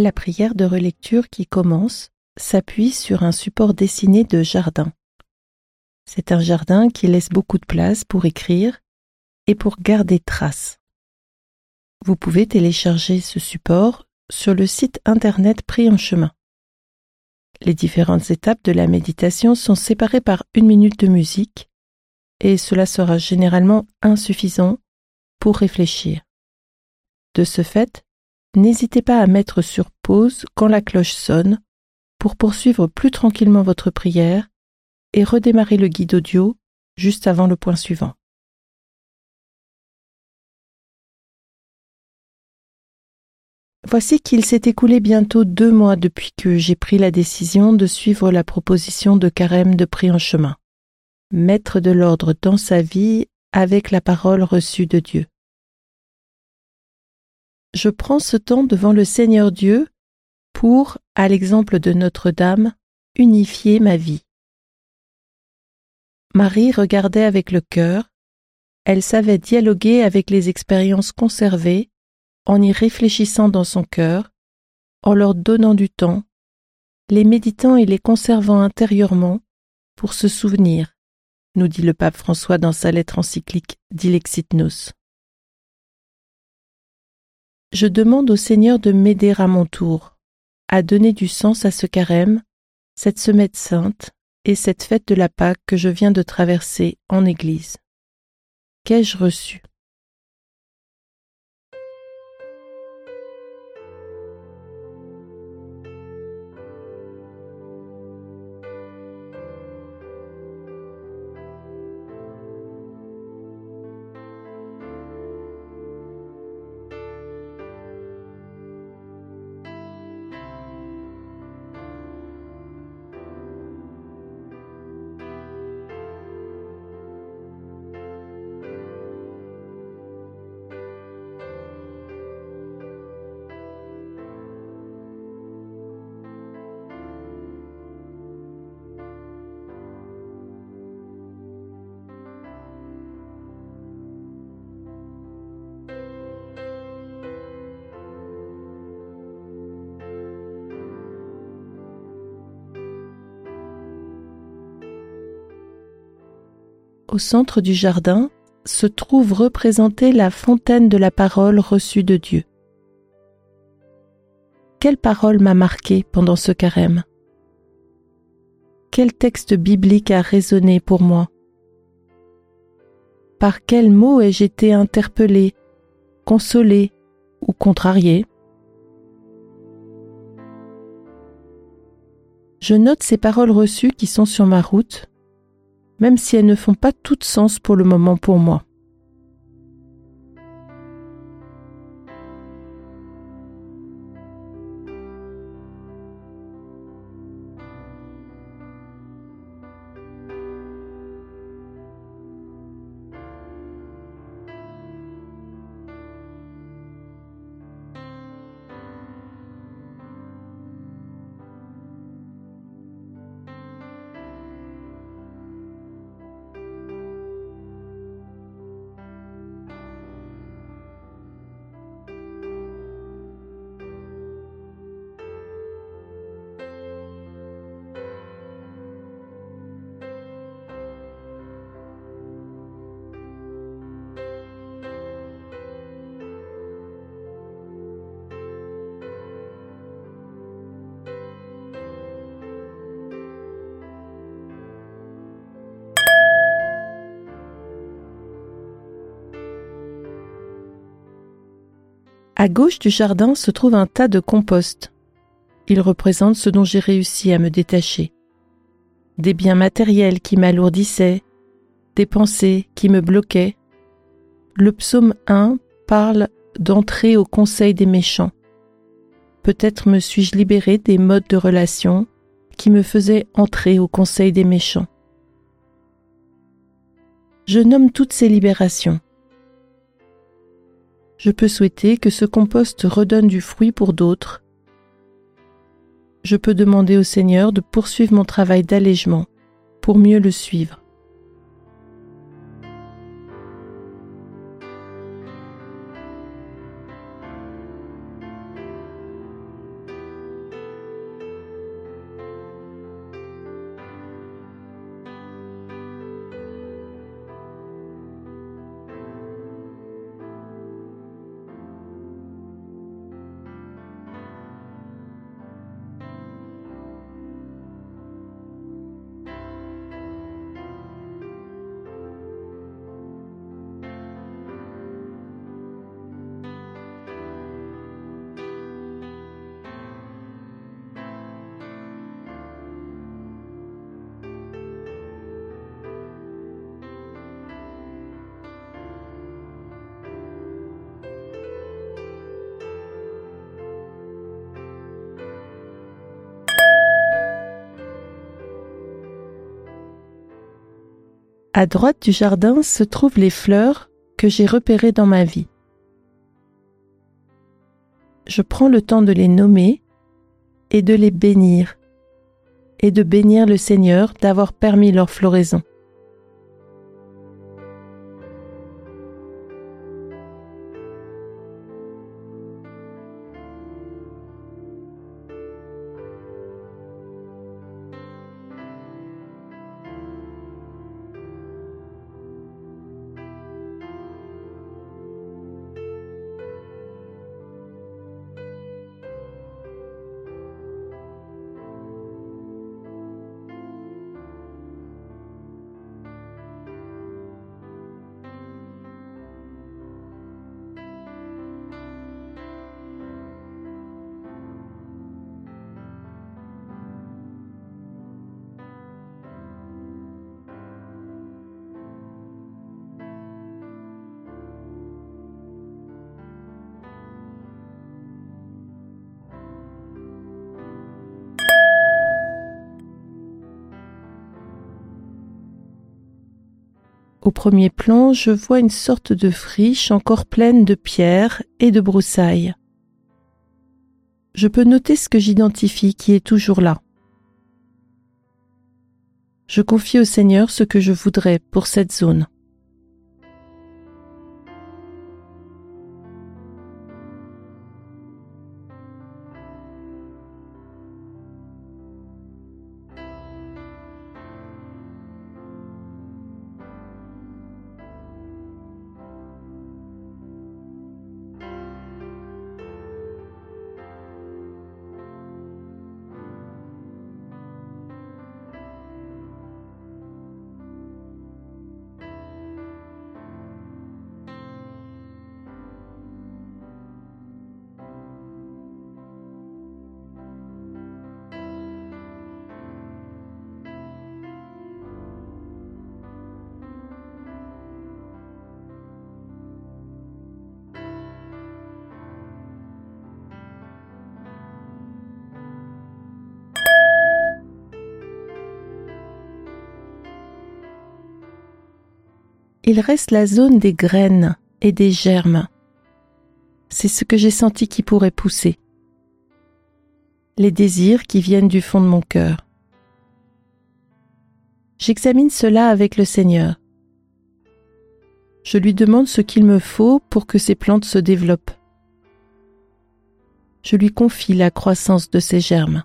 La prière de relecture qui commence s'appuie sur un support dessiné de jardin. C'est un jardin qui laisse beaucoup de place pour écrire et pour garder trace. Vous pouvez télécharger ce support sur le site internet Prie en chemin. Les différentes étapes de la méditation sont séparées par 1 minute de musique et cela sera généralement insuffisant pour réfléchir. De ce fait, n'hésitez pas à mettre sur pause quand la cloche sonne pour poursuivre plus tranquillement votre prière et redémarrer le guide audio juste avant le point suivant. Voici qu'il s'est écoulé bientôt 2 mois depuis que j'ai pris la décision de suivre la proposition de Carême de Prie en chemin. Mettre de l'ordre dans sa vie avec la parole reçue de Dieu. Je prends ce temps devant le Seigneur Dieu pour, à l'exemple de Notre-Dame, unifier ma vie. Marie regardait avec le cœur, elle savait dialoguer avec les expériences conservées en y réfléchissant dans son cœur, en leur donnant du temps, les méditant et les conservant intérieurement pour se souvenir, nous dit le pape François dans sa lettre encyclique Dilexit Nos. Je demande au Seigneur de m'aider à mon tour, à donner du sens à ce carême, cette semaine sainte et cette fête de la Pâque que je viens de traverser en Église. Qu'ai-je reçu ? Au centre du jardin se trouve représentée la fontaine de la parole reçue de Dieu. Quelle parole m'a marquée pendant ce carême ? Quel texte biblique a résonné pour moi ? Par quels mots ai-je été interpellée, consolée ou contrariée ? Je note ces paroles reçues qui sont sur ma route, même si elles ne font pas tout sens pour le moment pour moi. À gauche du jardin se trouve un tas de compost. Il représente ce dont j'ai réussi à me détacher. Des biens matériels qui m'alourdissaient, des pensées qui me bloquaient. Le psaume 1 parle d'entrer au conseil des méchants. Peut-être me suis-je libérée des modes de relation qui me faisaient entrer au conseil des méchants. Je nomme toutes ces libérations. Je peux souhaiter que ce compost redonne du fruit pour d'autres. Je peux demander au Seigneur de poursuivre mon travail d'allègement pour mieux le suivre. À droite du jardin se trouvent les fleurs que j'ai repérées dans ma vie. Je prends le temps de les nommer et de les bénir, et de bénir le Seigneur d'avoir permis leur floraison. Au premier plan, je vois une sorte de friche encore pleine de pierres et de broussailles. Je peux noter ce que j'identifie qui est toujours là. Je confie au Seigneur ce que je voudrais pour cette zone. Il reste la zone des graines et des germes. C'est ce que j'ai senti qui pourrait pousser. Les désirs qui viennent du fond de mon cœur. J'examine cela avec le Seigneur. Je lui demande ce qu'il me faut pour que ces plantes se développent. Je lui confie la croissance de ces germes.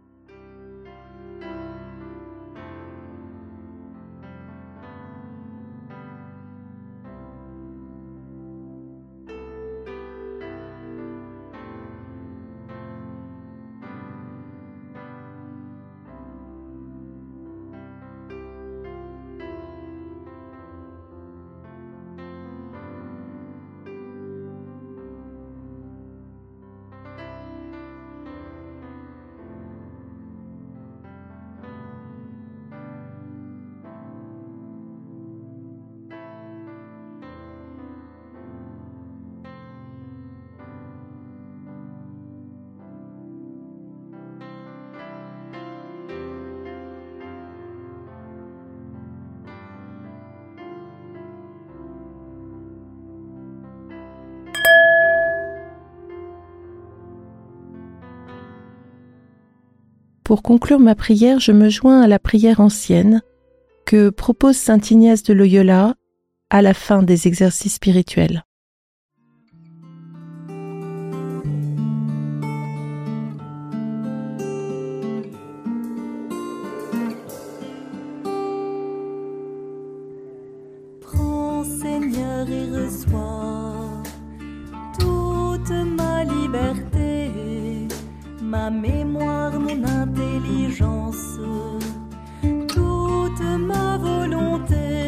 Pour conclure ma prière, je me joins à la prière ancienne que propose saint Ignace de Loyola à la fin des exercices spirituels. Prends, Seigneur, et reçois toute ma liberté, ma mémoire, mon intelligence, toute ma volonté.